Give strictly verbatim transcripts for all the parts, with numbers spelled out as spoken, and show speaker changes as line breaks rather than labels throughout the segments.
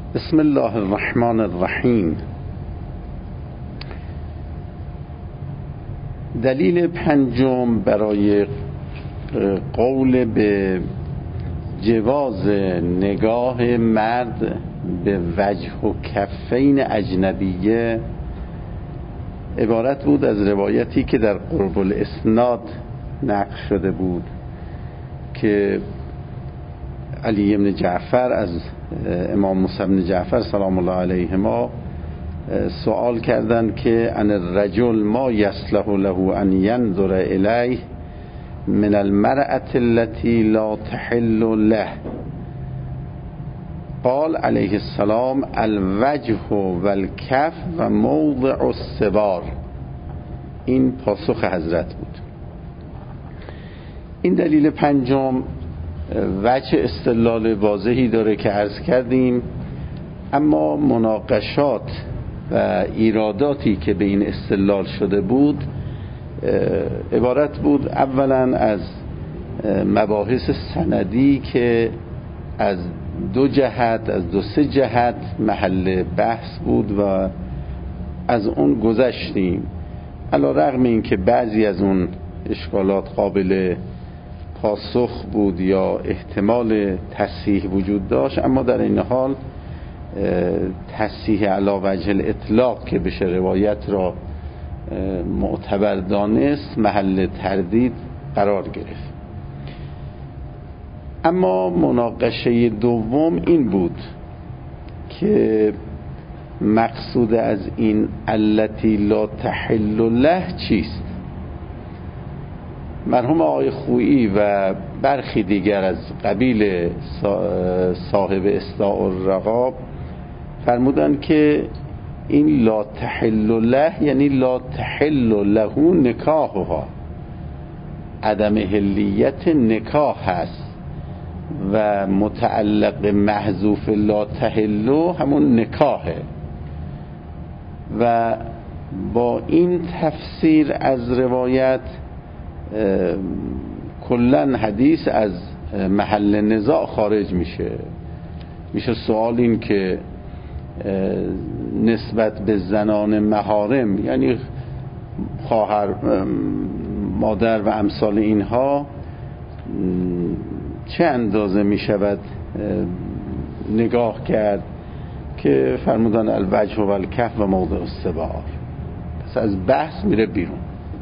بسم الله الرحمن الرحیم. دلیل پنجم برای قول به جواز نگاه مرد به وجه و کفین اجنبیه عبارت بود از روایتی که در قرب الاسناد نقل شده بود که علی بن جعفر از امام موسی بن جعفر سلام الله علیهما سوال کردند که ان الرجل ما یصلح له ان ينظر الیه من المرأة التي لا تحل له، قال علیه السلام الوجه والکف و موضع السبار. این پاسخ حضرت بود. این دلیل پنجم وجه استدلال واضحی داره که عرض کردیم، اما مناقشات و ایراداتی که به این استدلال شده بود عبارت بود اولا از مباحث سندی که از دو جهت از دو سه جهت محل بحث بود و از اون گذشتیم، علی رغم این که بعضی از اون اشکالات قابل پاسخ بود یا احتمال تصحیح وجود داشت، اما در این حال تصحیح علی وجه الاطلاق که بشه روایت را معتبر دانست محل تردید قرار گرفت. اما مناقشه دوم این بود که مقصود از این التی لا تحل له چیست؟ مرحوم آقای خویی و برخی دیگر از قبیل صاحب اصداء الرقاب فرمودند که این لا تحل له یعنی لا تحل له نکاحها، عدم حلیت نکاح هست و متعلق محذوف لا تحل همون نکاحه. و با این تفسیر از روایت کلن حدیث از محل نزاع خارج میشه. میشه سوال این که نسبت به زنان محارم یعنی خواهر، مادر و امثال اینها چه اندازه میشود نگاه کرد که فرمودن الوجه و الکف و موضع السبار، پس از بحث میره بیرون.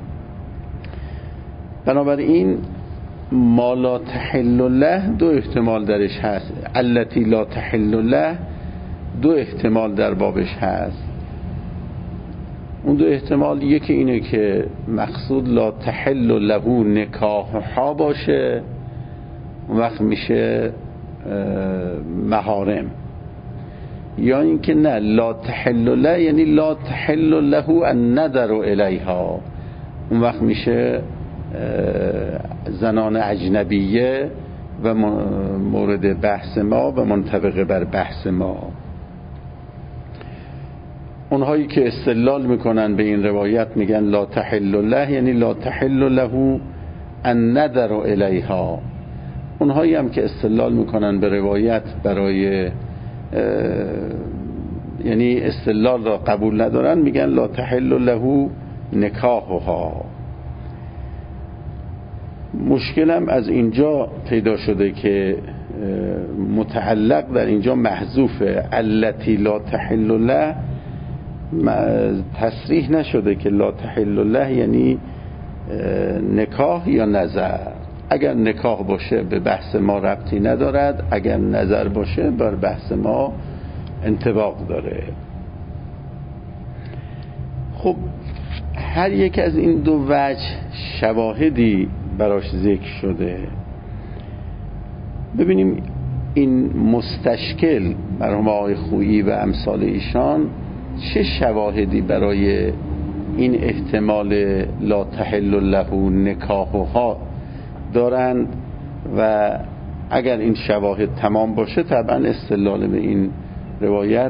بنابراین ما لا تحل له دو احتمال درش هست، التی لا تحل له دو احتمال در بابش هست. اون دو احتمال یکی اینه که مقصود لا تحل له نکاحها باشه، اون وقت میشه محارم، یا اینکه نه لا تحل له یعنی لا تحل له النظر الیها، اون وقت میشه زنان اجنبیه و مورد بحث ما و منطبق بر بحث ما. اونهایی که استدلال میکنن به این روایت میگن لا تحل له یعنی لا تحل له النظر الیها. اونهایی هم که استدلال میکنن به روایت برای یعنی استدلال را قبول ندارن میگن لا تحل له نکاحها. مشکلم از اینجا پیدا شده که متعلق در اینجا محذوفه، التی لا تحل له تصریح نشده که لا تحل له یعنی نکاح یا نظر. اگر نکاح باشه به بحث ما ربطی ندارد، اگر نظر باشه بر بحث ما انطباق داره. خب هر یک از این دو وجه شواهدی براش ذکر شده. ببینیم این مستشکل مرحوم آقای خویی و امثال ایشان چه شواهدی برای این احتمال لا تحل له نکاحها دارند و اگر این شواهد تمام باشه طبعا استدلال به این روایت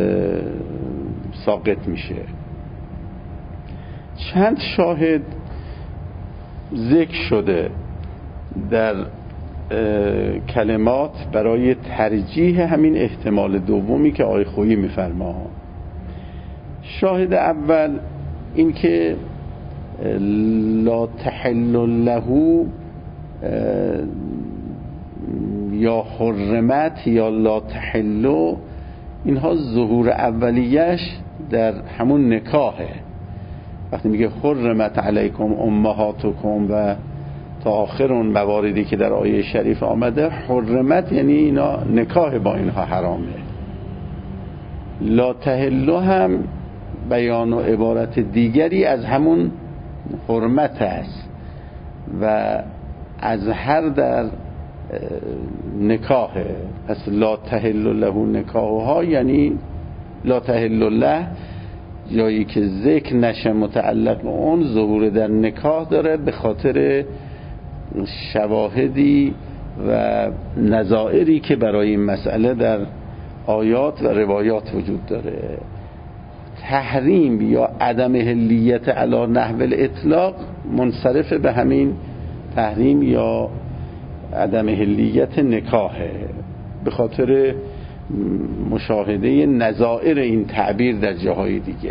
ساقط میشه. چند شاهد ذکر شده در کلمات برای ترجیح همین احتمال دومی که آقای خویی میفرما. شاهد اول این که لا تحل له یا حرمت یا لا تحل، اینها ظهور اولیش در همون نکاحه. وقتی میگه حرمت علیکم امهاتکم و تا آخر اون مواردی که در آیه شریف آمده، حرمت یعنی اینا نکاح با اینها حرامه. لا تحل هم بیان و عبارت دیگری از همون حرمت است و از هر در نکاحه. پس لا تحل له نکاحها یعنی لا تحل له جایی که ذکر نشه متعلق به اون ظهور در نکاح داره به خاطر شواهدی و نظائری که برای این مسئله در آیات و روایات وجود داره. تحریم یا عدم حلیت علی نحو الاطلاق منصرف به همین تحریم یا عدم حلیت نکاحه به خاطر مشاهده نظائر این تعبیر در جاهای دیگه.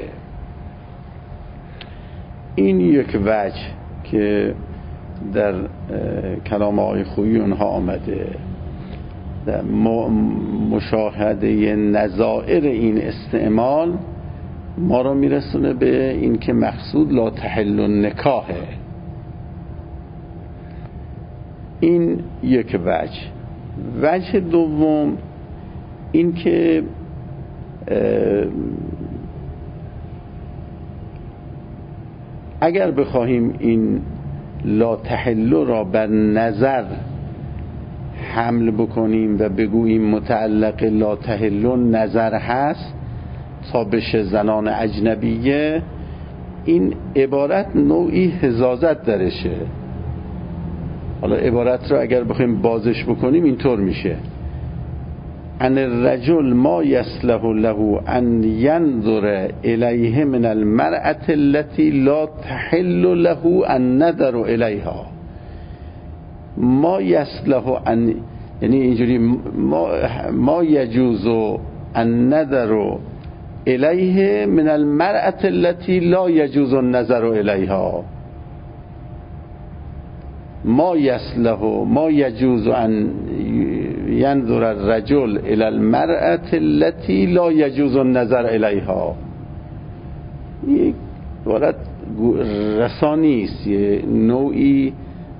این یک وجه که در کلام آقای خویی اونها آمده. در مشاهده نظائر این استعمال ما را میرسونه به این که مقصود لا تحل النکاحه. این یک وجه. وجه دوم این که اگر بخواهیم این لا تحل را بر نظر حمل بکنیم و بگوییم متعلق لا تحل نظر هست تا بشه زنان اجنبیه، این عبارت نوعی حزازت درشه. حالا عبارت را اگر بخوایم بازش بکنیم اینطور میشه: ان الرجل ما یصلح له ان ينظر الیه من المرأة التي لا تحل له النظر الیها. ما یصلح ان یعنی اینجوری ما, ما یجوز النظر الیه من المرأة التي لا يجوز النظر الیها. ما یصلح ما یجوز ان ینظر الرجل الى المرأة التي لا يجوز النظر الیها. یک عبارت رسانی است، یه نوعی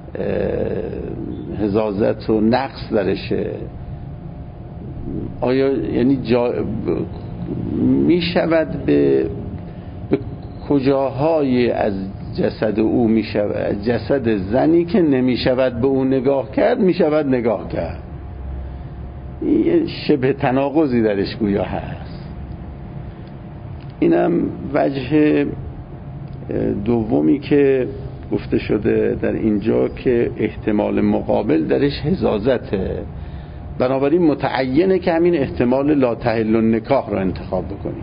حزازت و نقص درشه. آیا یعنی جا می شود به, به کجاهای از جسد او می شود، جسد زنی که نمی شود به او نگاه کرد می شود نگاه کرد. یه شبه تناقضی درش گویا هست. اینم وجه دومی که گفته شده در اینجا که احتمال مقابل درش حزازته، بنابراین متعینه که همین احتمال لا تحل النکاح را انتخاب بکنیم.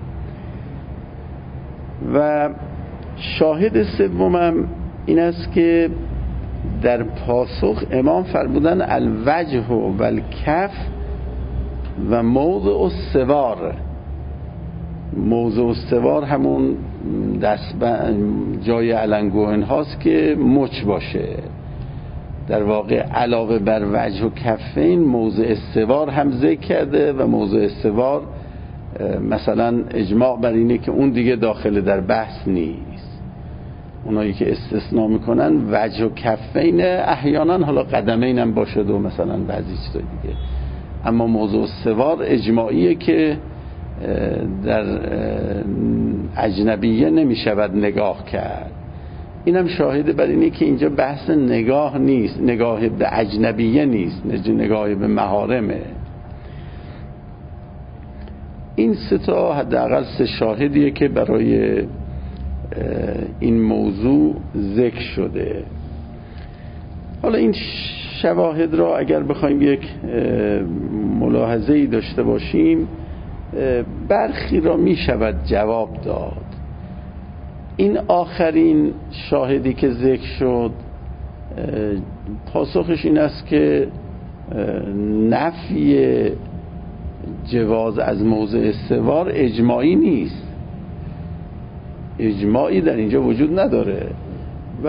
و شاهد سومم این است که در پاسخ امام فرمودن الوجه و الکف و موضع السوار. موضع السوار همون دست جای علنگوهن هاست که مچ باشه. در واقع علاوه بر وجه و کفین موضع السوار هم ذکر کرده و موضع السوار مثلا اجماع بر اینه که اون دیگه داخل در بحث نیست. اونایی که استثناء میکنن وجه و کفین احیانا حالا قدمین هم باشه و مثلا بعضی چیزای دیگه، اما موضوع السوار اجماعیه که در اجنبیه نمیشود نگاه کرد. اینم شاهد بر اینه که اینجا بحث نگاه نیست، نگاه به اجنبیه نیست، نگاه به محارمه. این سه تا حداقل سه شاهدیه که برای این موضوع ذکر شده. حالا این شواهد را اگر بخوایم یک ملاحظه‌ای داشته باشیم، برخی را می شود جواب داد. این آخرین شاهدی که ذکر شد پاسخش این است که نفی جواز از موضع استوار اجماعی نیست، اجماعی در اینجا وجود نداره و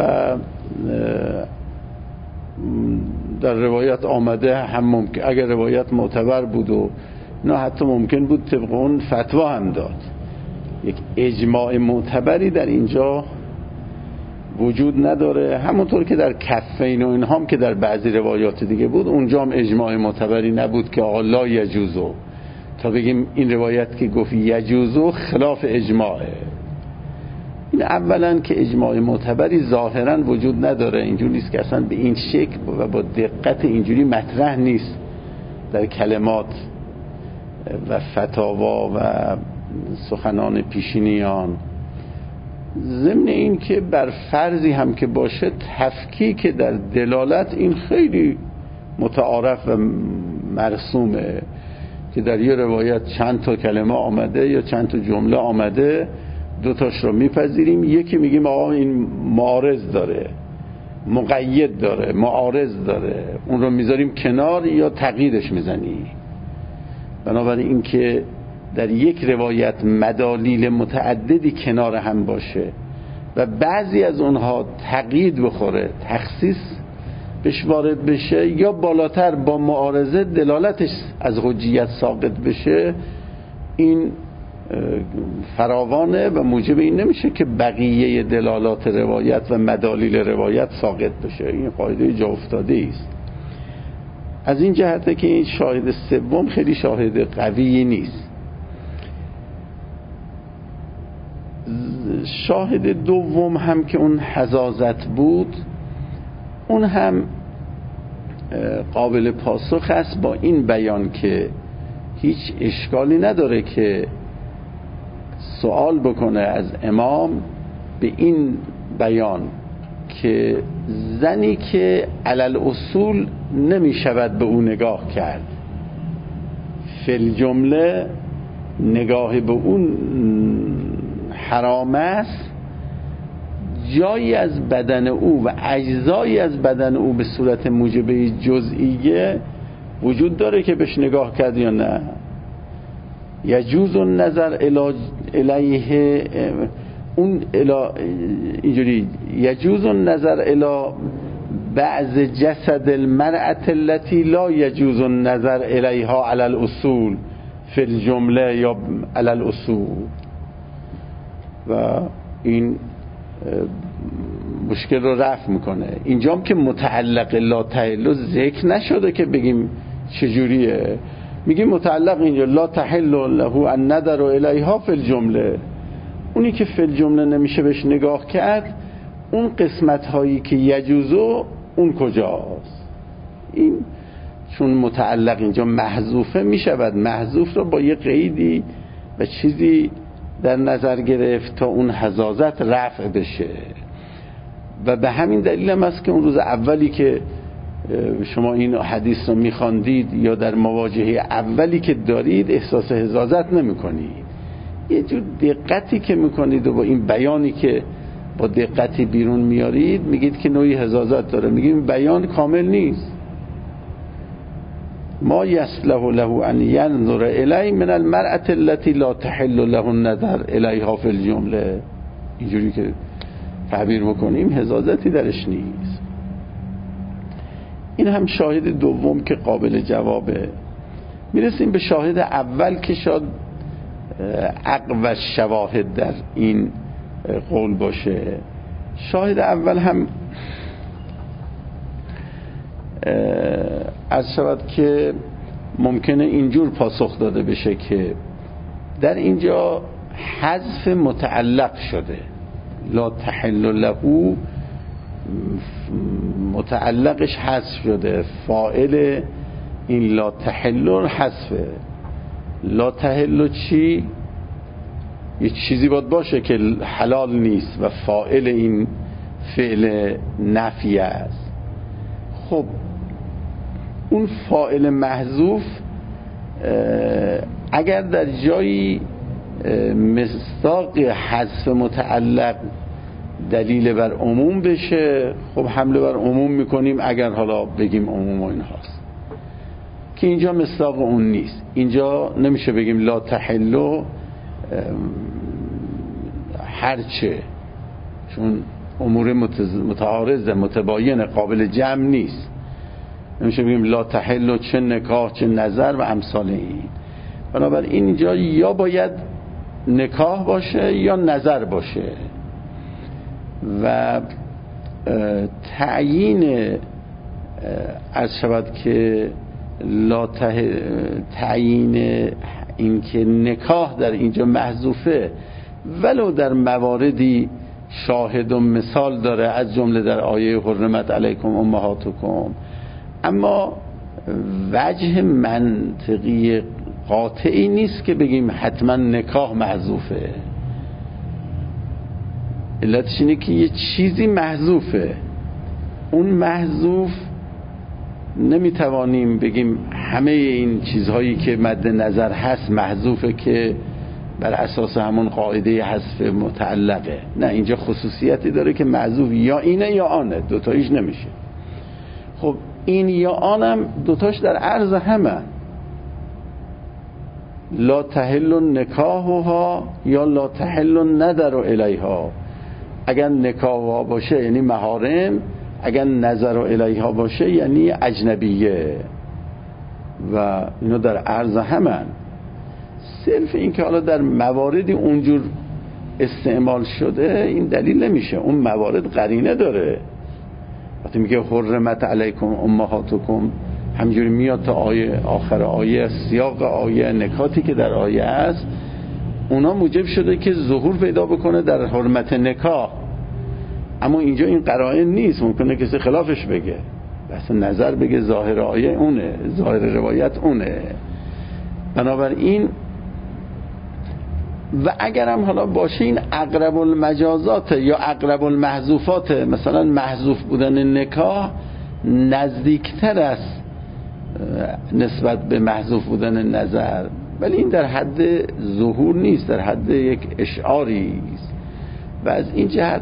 در روایت آمده هم ممکن اگر روایت معتبر بود و نه حتی ممکن بود طبق اون فتوا هم داد. یک اجماع معتبری در اینجا وجود نداره، همونطور که در کفین و اینها هم که در بعضی روایات دیگه بود اونجا هم اجماع معتبری نبود که آقا لا یجوزو، تا بگیم این روایت که گفت یجوزو خلاف اجماعه. این اولا که اجماع معتبری ظاهرا وجود نداره، اینجوری نیست که اصلا به این شکل و با دقت اینجوری مطرح نیست در کلمات و فتاوا و سخنان پیشینیان. ضمن این که بر فرضی هم که باشه تفکیک در دلالت این خیلی متعارف و مرسومه که در یه روایت چند تا کلمه آمده یا چند تا جمله آمده، دوتاش رو میپذیریم، یکی میگیم آقا این معارض داره، مقید داره، معارض داره، اون رو میذاریم کنار یا تقییدش میزنی. بنابراین این که در یک روایت مدالیل متعددی کنار هم باشه و بعضی از اونها تقیید بخوره، تخصیص بهش وارد بشه یا بالاتر با معارضه دلالتش از حجیت ساقط بشه، این فراوانه و موجب این نمیشه که بقیه دلالات روایت و مدالیل روایت ساقط بشه. این قاعده جا افتاده است. از این جهته که این شاهد سوم خیلی شاهد قوی نیست. شاهد دوم هم که اون حزازت بود، اون هم قابل پاسخ است با این بیان که هیچ اشکالی نداره که سوال بکنه از امام به این بیان که زنی که علل اصول نمی شود به او نگاه کرد، فی جمله نگاه به اون حرام است، جایی از بدن او و اجزایی از بدن او به صورت موجبه جزئیه وجود داره که بهش نگاه کرد یا نه. یجوز النظر الیه، اون اینجوری یجوز النظر الی بعض جسد المرأة التي لا یجوز النظر الیها علی الاصول فی الجمله یا علی الاصول. و این مشکل رو رفع میکنه. اینجام که متعلق لا تحل ذکر نشده که بگیم چجوریه، میگیم متعلق اینجا لا تحل له النظر الیها فی الجمله، اونی که فی الجمله نمیشه بهش نگاه کرد، اون قسمت هایی که یجوزو اون کجاست؟ این چون متعلق اینجا محذوفه میشود محذوف رو با یه قیدی و چیزی در نظر گرفت تا اون حزازت رفع بشه. و به همین دلیل هم است که اون روز اولی که شما این حدیث رو میخواندید یا در مواجهه اولی که دارید احساس حزازت نمی کنید، یه جور دقتی که میکنید و با این بیانی که با دقتی بیرون میارید میگید که نوعی حزازت داره، میگیم بیان کامل نیست. ما یصلح له ان ينظر الی من المرأة التي لا تحل له النظر الیها فی الجمله، اینجوری که تعبیر بکنیم حزازتی درش نیست. این هم شاهد دوم که قابل جوابه. میرسیم به شاهد اول که شاید اقوی شواهد در این قول باشه. شاهد اول هم از شود که ممکنه اینجور پاسخ داده بشه که در اینجا حذف متعلق شده، لا تحل له متعلقش حذف شده، فاعل این لا تحل حذفه. لا تحل چی؟ یه چیزی باید باشه که حلال نیست و فاعل این فعل نفی است. خب اون فاعل محذوف اگر در جایی مصداق حذف متعلق دلیل بر عموم بشه، خب حمله بر عموم میکنیم اگر حالا بگیم عموم و این هاست، که اینجا مصداق اون نیست. اینجا نمیشه بگیم لا تحلو هرچه، چون امور متعارضه، متباینه، قابل جمع نیست. نمیشه بگیم لا تحلو چه نکاح چه نظر و امثال این. بنابراین اینجا یا باید نکاح باشه یا نظر باشه و تعیین عرض شود که لا تعیین این که نکاح در اینجا محذوفه ولو در مواردی شاهد و مثال داره، از جمله در آیه حرمت علیکم امهاتکم، اما وجه منطقی قاطعی نیست که بگیم حتما نکاح محذوفه. علتش اینه که یه چیزی محذوفه، اون محذوف نمیتوانیم بگیم همه این چیزهایی که مد نظر هست محذوفه که بر اساس همون قاعده حذف متعلقه. نه، اینجا خصوصیتی داره که محذوف یا اینه یا آنه، دوتاییش نمیشه. خب این یا آنم دوتاش در عرض همه، لا تحل نکاحها یا لا تحل ندر الیها. اگر نکاحها باشه یعنی محارم، اگر نظر الیها باشه یعنی اجنبیه و اینا در عرض همن. صرف این که حالا در مواردی اونجور استعمال شده این دلیل نمیشه، اون موارد قرینه داره. وقتی میگه حرمت علیکم امهاتکم همجوری میاد تا آیه آخر آیه، سیاق آیه، نکاتی که در آیه است اونا موجب شده که ظهور پیدا بکنه در حرمت نکاح. اما اینجا این قرائن نیست، ممکنه کسی خلافش بگه، بس نظر بگه ظاهر آیه اونه، ظاهر روایت اونه. بنابراین و اگرم حالا باشه این اقرب المجازات یا اقرب المحذوفات، مثلا محذوف بودن نکاح نزدیکتر است نسبت به محذوف بودن نظر، ولی این در حد ظهور نیست، در حد یک اشعاری است. و از این جهت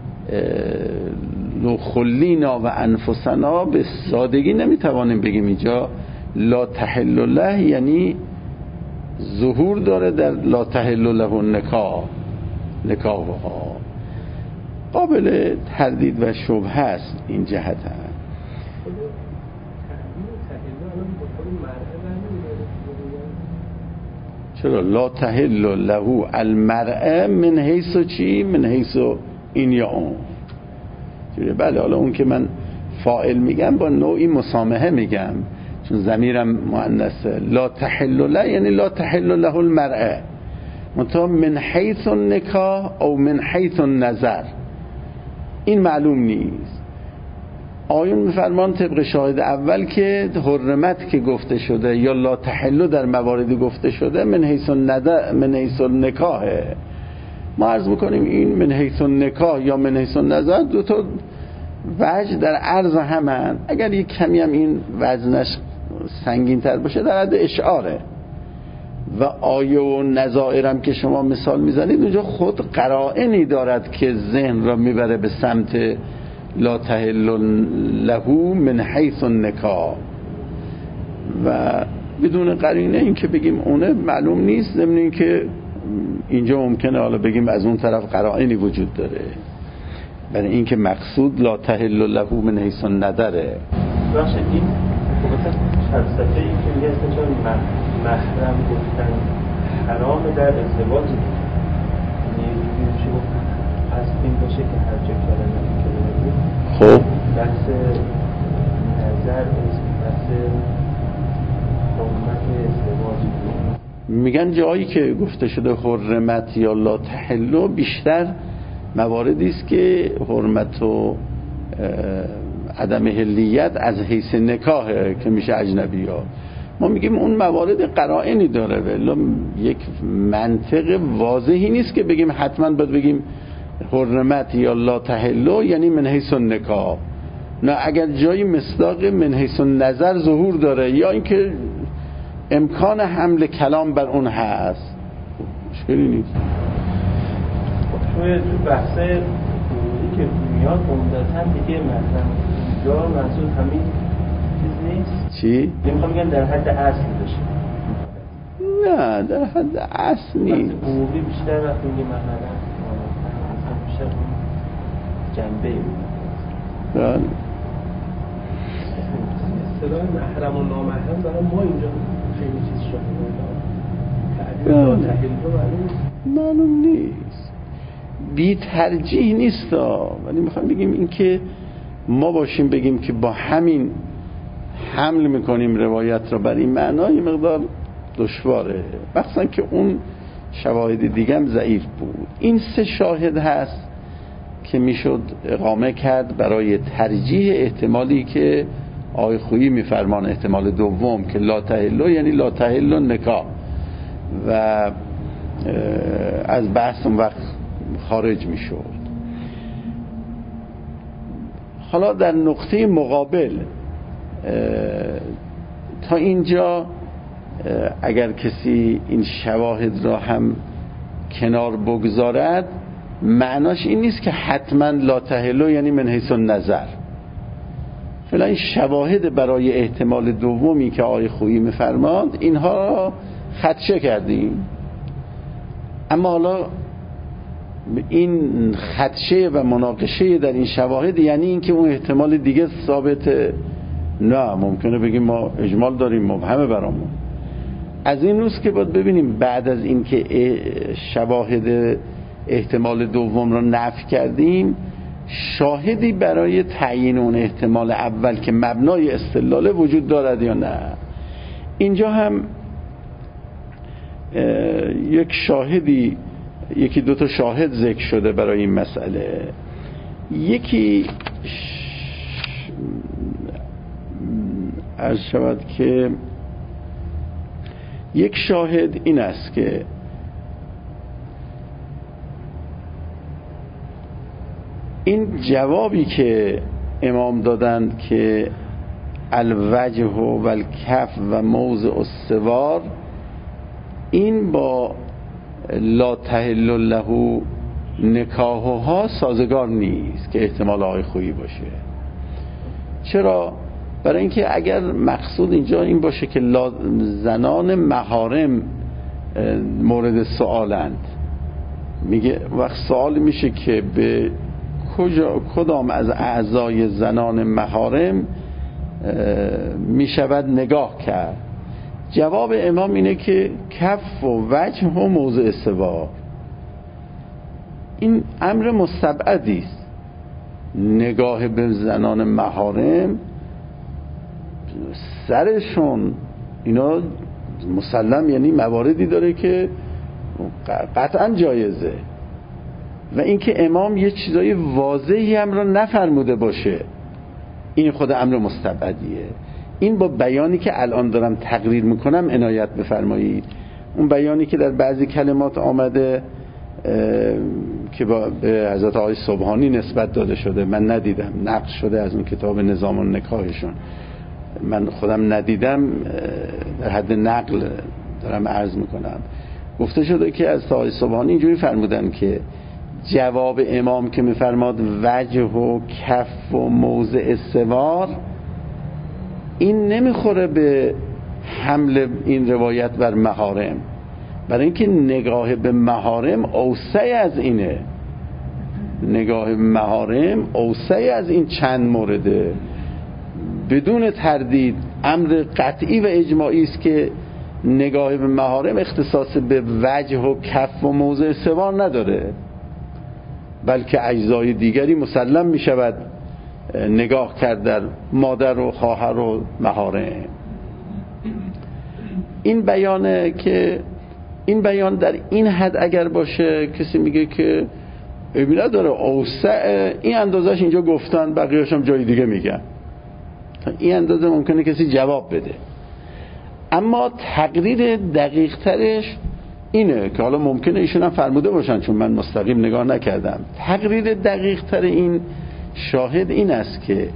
لو خلینا و انفسنا به سادگی نمیتوانیم بگیم اینجا لا تحل له یعنی ظهور داره در لا تحل له النکاح. نکاحها قابل تردید و شبهه است این جهت هم. چرا لا تحل له المرأة من حیث چی؟ من حیث این یا اون. بله، حالا اون که من فاعل میگم با نوعی مسامحه میگم چون ضمیرم مؤنثه. لا تحل له یعنی لا تحل له المرأة، منتها من حیث النکاح او من حیث النظر این معلوم نیست. آیون میفرمان طبق شاهد اول که حرمت که گفته شده یا لا تحل در مواردی گفته شده من حیث النظر من حیث النکاحه. ما عرض میکنیم این من حیث النکاح یا من حیث النظر دو تا وجه در عرض همن. اگر یک کمی هم این وزنش سنگین تر باشه در حد اشعاره. و آیه و نظائرم که شما مثال میزنید اونجا خود قرائنی دارد که ذهن را میبره به سمت لا تحل له من حیث النکاح و بدون قرینه این که بگیم اونه معلوم نیست. ضمن این که اینجا ممکنه حالا بگیم از اون طرف قرائنی وجود داره، برای این که مقصود لا تحل له من حیث الندره.
بخش این خودت فلسفه ای که میگه چون محرم گفتن حرام در ازدواج نمیشه از این باشه که هر جا کلمه که
خب
بحث نظر بحث حرمت ازدواج
میگن جایی که گفته شده حرمت یا لا تحل بیشتر مواردی است که حرمت و عدم حلیت از حیث نکاحه که میشه اجنبی ها. ما میگیم اون موارد قرائنی داره ولی یک منطق واضحی نیست که بگیم حتما باید بگیم حرمت یا لا تحل یعنی من حیث نکاح. نه، اگر جایی مصداق من حیث نظر ظهور داره یا اینکه امکان حمل کلام بر اون هست مشکلی نیست.
توی تو بحث وقتی که میاد عمدتاً دیگه محرم اونجا منظور همین چیز نیست.
چی؟
نمیخوام بگم در حد اصل بشه.
نه در حد اصل نیست.
عمومی بیشتر وقتی میگه محرم مثلا بیشتر جنبه
بله.
اصطلاح محرم و نامحرم برای ما اینجا خیلی چیز شده. تعبیر تحلیل
معلوم نیست. بی ترجیح نیست ولی میخوام بگیم این که ما باشیم بگیم که با همین حمل میکنیم روایت را بر این معنای مقدار دشواره، مخصوصا که اون شواهد دیگه هم ضعیف بود. این سه شاهد هست که میشد اقامه کرد برای ترجیح احتمالی که آقای خویی میفرمان، احتمال دوم که لا تحلو یعنی لا تحلو نکاح و از بحث اون وقت خارج میشد. حالا در نقطه مقابل تا اینجا اگر کسی این شواهد را هم کنار بگذارد معناش این نیست که حتما لا تحلو یعنی من حیث النظر. فعلا این شواهد برای احتمال دومی که آقای خویی میفرماند اینها خدشه کردیم، اما حالا این خدشه و مناقشه در این شواهد یعنی این که اون احتمال دیگه ثابته؟ نه، ممکنه بگیم ما اجمال داریم مبهمه برامون. از این روز که باید ببینیم بعد از این که شواهد احتمال دوم را نفی کردیم شاهدی برای تعیین اون احتمال اول که مبنای استدلال وجود دارد یا نه. اینجا هم یک شاهدی یکی دو تا شاهد ذکر شده برای این مسئله. یکی عرض شود که یک شاهد این است که این جوابی که امام دادند که الوجه و الکف و موضع السوار این با لا تحل له نکاحها سازگار نیست که احتمال آقای خویی باشه. چرا؟ برای اینکه اگر مقصود اینجا این باشه که زنان محارم مورد سوالند، میگه وقت سوال میشه که به کجا کدام از اعضای زنان محارم میشود نگاه کرد. جواب امام اینه که کف و وجه و موضع سوار. این امر مستبعدی است. نگاه به زنان محارم سرشون اینا مسلم یعنی مواردی داره که قطعا جایزه و اینکه امام یه چیزای واضحی هم را نفرموده باشه این خود امر مستبعدیه. این با بیانی که الان دارم تقریر میکنم عنایت بفرمایید. اون بیانی که در بعضی کلمات آمده که با به حضرت آقای سبحانی نسبت داده شده، من ندیدم، نقل شده از اون کتاب نظام النکاحشون، من خودم ندیدم، در حد نقل دارم عرض میکنم. گفته شده که از آقای سبحانی اینجوری فرمودن که جواب امام که میفرماد وجه و کف و موضع سوار این نمیخوره به حمل این روایت بر محارم، برای اینکه نگاه به محارم اوسع از اینه. نگاه به محارم اوسع از این چند مورده. بدون تردید امر قطعی و اجماعی است که نگاه به محارم اختصاص به وجه و کف و موضع سوار نداره، بلکه اجزای دیگری مسلم می شود نگاه کرد در مادر و خواهر و محارم. این بیانه که این بیان در این حد اگر باشه کسی میگه که ابینا داره اوسع این اندازش اینجا گفتن بقیه‌اش هم جای دیگه میگن، تا این اندازه ممکنه کسی جواب بده. اما تقریر دقیق ترش اینه که حالا ممکنه ایشون هم فرموده باشن چون من مستقیم نگاه نکردم. تقریر دقیق تر این شاهد این است که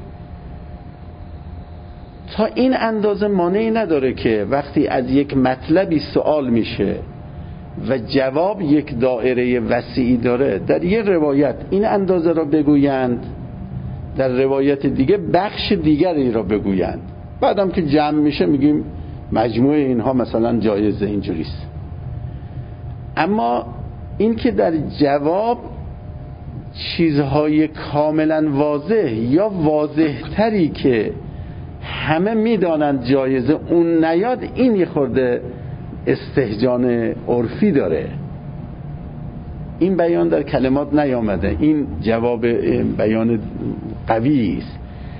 تا این اندازه مانعی نداره که وقتی از یک مطلبی سوال میشه و جواب یک دایره وسیعی داره. در یک روایت این اندازه را بگویند، در روایت دیگه بخش دیگری را بگویند، بعدم که جمع میشه میگیم مجموع اینها مثلا جایزه اینجوریست. اما این که در جواب چیزهای کاملا واضح یا واضحتری که همه میدانند جایزه اون نیاد، این یه خورده استهجان عرفی داره. این بیان در کلمات نیامده، این جواب بیان قوی است.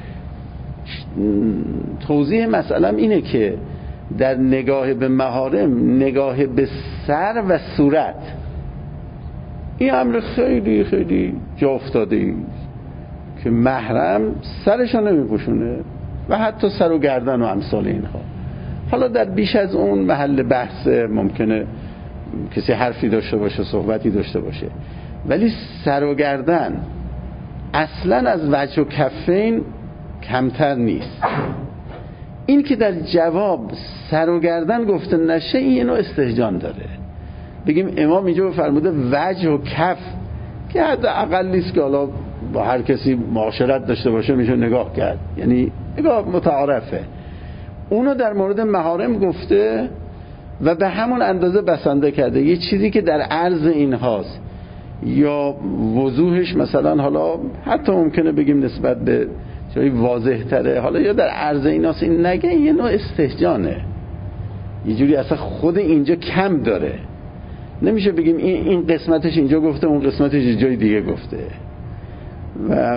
توضیح مسئله‌ام اینه که در نگاه به محارم، نگاه به سر و صورت، این امر خیلی خیلی جا افتاده ای که محرم سرشو نمیپوشونه و حتی سر و گردن و امثال اینها. حالا در بیش از اون محل بحث ممکنه کسی حرفی داشته باشه، صحبتی داشته باشه، ولی سر و گردن اصلا از وجه و کفین کمتر نیست. این که در جواب سر و گردن گفته نشه، این یه نوع استهجان داره. بگیم امام اینجا فرموده وجه و کف، که حد اقل نیست که حالا با هر کسی معاشرت داشته باشه میشه نگاه کرد، یعنی نگاه متعارفه. اونو در مورد محارم گفته و به همون اندازه بسنده کرده. یه چیزی که در عرض اینهاست یا وضوحش مثلا حالا حتی ممکنه بگیم نسبت به جایی واضح تره، حالا یا در عرض ایناست، این نگه یه نوع استهجانه، یه جوری اصلا خود اینجا کم داره. نمیشه بگیم این این قسمتش اینجا گفته اون قسمتش جای دیگه گفته. و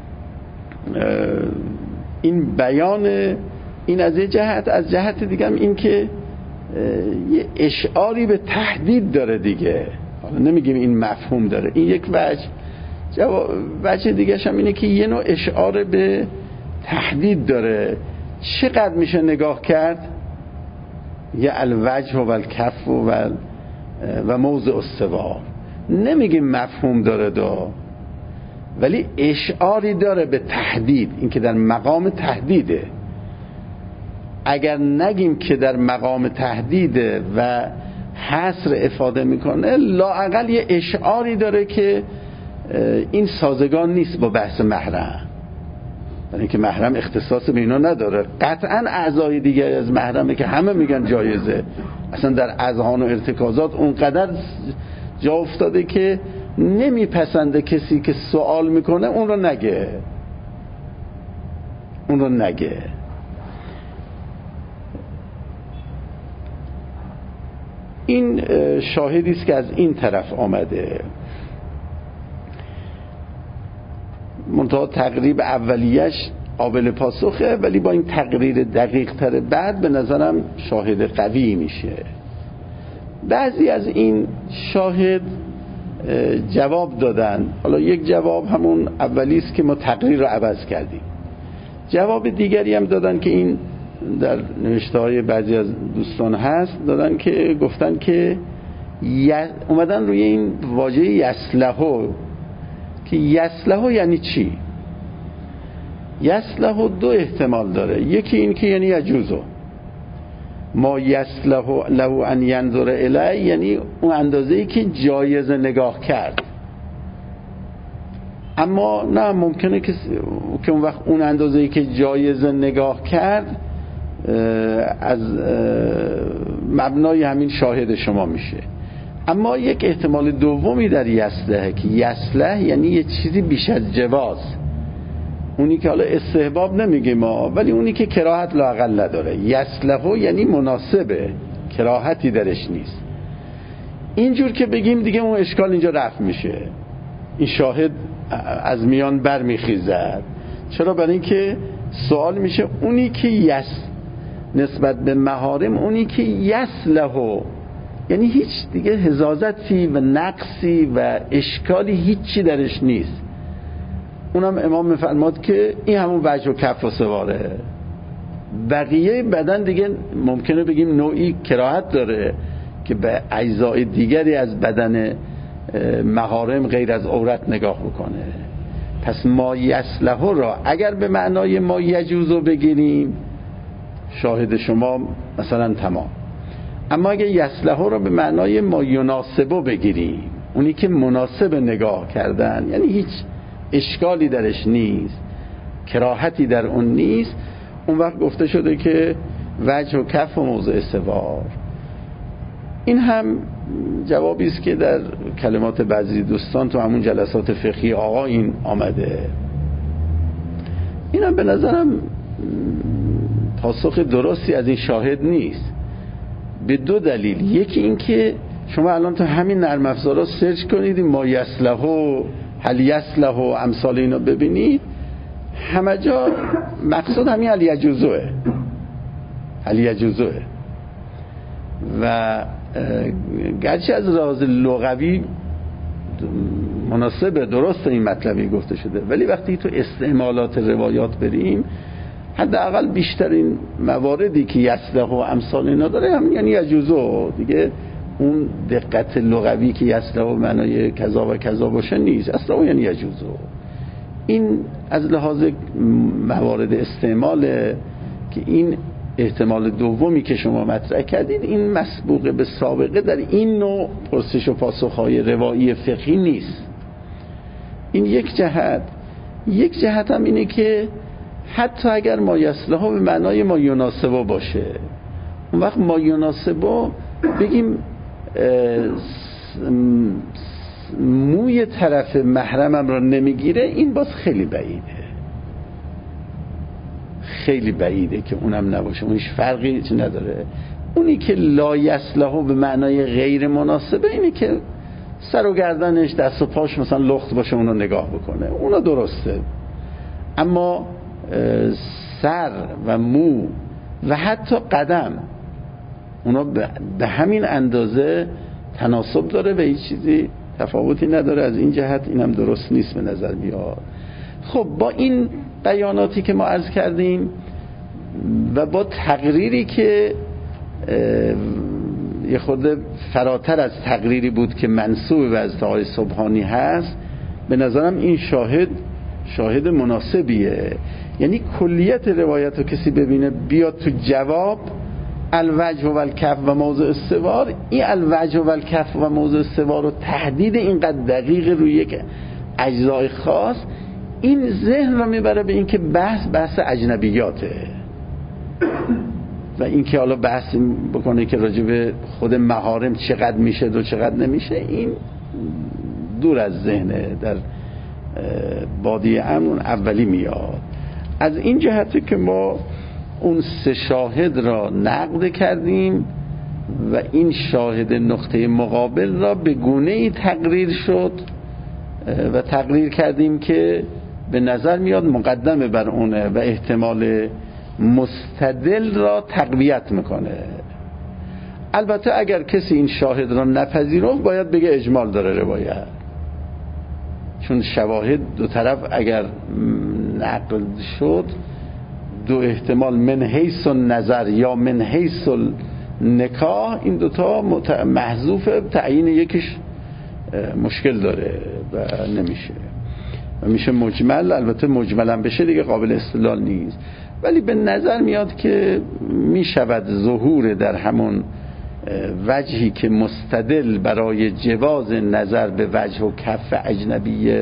این بیان این از یه جهت، از جهت دیگه هم این که یه اشعاری به تهدید داره دیگه. حالا نمیگیم این مفهوم داره، این یک وجه. وجه دیگه هم اینه که یه نوع اشعار به تهدید داره. چقدر میشه نگاه کرد؟ یه الوجه و الکف و و موضع استوا. نمیگیم مفهوم داره دا، ولی اشعاری داره به تهدید، این که در مقام تهدیده. اگر نگیم که در مقام تهدیده و حصر افاده میکنه، لااقل یه اشعاری داره که این سازگان نیست با بحث محرم، برای اینکه محرم اختصاص به اینا نداره. قطعا اعضای دیگه از محرمه که همه میگن جایزه، اصلا در اذهان و ارتکازات اونقدر جا افتاده که نمیپسنده کسی که سوال میکنه اون رو نگه، اون رو نگه. این شاهدی است که از این طرف آمده. منتها تقریب اولیش قابل پاسخه، ولی با این تقریر دقیق تر بعد به نظرم شاهد قوی میشه. بعضی از این شاهد جواب دادن. حالا یک جواب همون اولی است که ما تقریر رو عوض کردیم. جواب دیگری هم دادن که این در نوشته‌های بعضی از دوستان هست، دادن که گفتن که اومدن روی این واژه یصلحو، که یصلحو یعنی چی؟ یصلحو دو احتمال داره. یکی این که یعنی یجوزو ما یصلحو له ان ینظر الی، یعنی اون اندازه‌ای که جایز نگاه کرد. اما نه، ممکنه که که اون وقت اون اندازه‌ای که جایز نگاه کرد از مبنای همین شاهد شما میشه. اما یک احتمال دومی در یصلح، که یصلح یعنی یه چیزی بیش از جواز، اونی که حالا استحباب نمیگه ما، ولی اونی که کراهت لااقل نداره. یصلحو یعنی مناسبه، کراهتی درش نیست. اینجور که بگیم دیگه اون اشکال اینجا رفع میشه، این شاهد از میان بر میخیزد. چرا؟ برای اینکه سوال میشه اونی که یس نسبت به محارم، اونی که یصلحو یعنی هیچ دیگه حزازتی و نقصی و اشکالی هیچی درش نیست، اونم امام میفرماد که این همون وجه و کف و سواره. بقیه بدن دیگه ممکنه بگیم نوعی کراهت داره که به اجزای دیگری از بدن محارم غیر از عورت نگاه بکنه. پس ما یصلحو را اگر به معنای ما یجوزو بگیریم، شاهد شما مثلا تمام. اما اگه یصلح رو به معنای ما یناسبه بگیریم، اونی که مناسب نگاه کردن، یعنی هیچ اشکالی درش نیست، کراهتی در اون نیست، اون وقت گفته شده که وجه و کف و موضع استوار. این هم جوابی است که در کلمات بعضی دوستان تو همون جلسات فقهی آقا این آمده. این هم به نظرم پاسخ درستی از این شاهد نیست، به دو دلیل. یکی این که شما الان تو همین نرم افزارا سرچ کنید ما یصلح و هل یصلح و امثال اینا ببینید، همه جا مقصود همین هل یجوزه هل یجوزه و گرچه از لحاظ لغوی مناسب درست این مطلبی گفته شده، ولی وقتی تو استعمالات روایات بریم، حداقل بیشترین مواردی که یصلح و امثال اینا داره هم یعنی یجوزه دیگه، اون دقت لغوی که یصلح و معنای کذا و کذا باشه نیست، اصلا یعنی یجوزه. این از لحاظ موارد استعمال که این احتمال دومی که شما مطرح کردید این مسبوق به سابقه در این نوع پرسش و پاسخ‌های روایی فقهی نیست. این یک جهت. یک جهت هم اینه که حتی اگر ما یصلح به معنای ما یناسبه باشه، اون وقت ما یناسبه بگیم موی طرف محرمم را نمیگیره، این باز خیلی بعیده، خیلی بعیده که اونم نباشه، اونش فرقی چی نداره. اونی که لا یصلح به معنای غیر مناسبه اینه که سر و گردنش دست و پاش مثلا لخت باشه اونو نگاه بکنه، اونو درسته. اما سر و مو و حتی قدم اونا به همین اندازه تناسب داره و هیچ چیزی تفاوتی نداره. از این جهت اینم درست نیست به نظر میاد. خب با این بیاناتی که ما عرض کردیم و با تقریری که یه خود فراتر از تقریری بود که منسوب به حضرت آقای سبحانی هست، به نظرم این شاهد شاهد مناسبیه. یعنی کلیت روایت رو کسی ببینه بیاد تو جواب الوجه و الکف و موضع استوار، این الوجه و الکف و موضع استوار رو تحدید اینقدر دقیق روی یک اجزای خاص، این ذهن رو میبره به این که بحث بحث اجنبیاته و این که حالا بحث بکنه که راجع به خود محارم چقدر میشه و چقدر نمیشه، این دور از ذهنه، در بادیه امن اولی میاد. از این جهته که ما اون سه شاهد را نقد کردیم و این شاهد نقطه مقابل را به گونه‌ای تقریر شد و تقریر کردیم که به نظر میاد مقدمه بر اونه و احتمال مستدل را تقویت میکنه. البته اگر کسی این شاهد را نپذیرفت باید بگه اجمال داره روایت، چون شواهد دو طرف اگر نقل شد دو احتمال من حیث النظر یا من حیث النکاح، این دوتا محذوف، تعیین یکیش مشکل داره و نمیشه و میشه مجمل. البته مجمل هم بشه دیگه قابل استدلال نیست، ولی به نظر میاد که میشود ظهور در همون وجهی که مستدل برای جواز نظر به وجه و کف اجنبی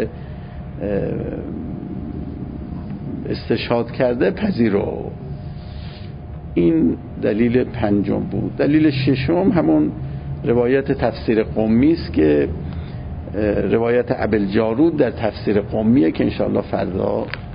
استشهاد کرده پذیرو. این دلیل پنجم بود. دلیل ششم همون روایت تفسیر قمی است که روایت ابوالجارود در تفسیر قمیه که انشاءالله فردا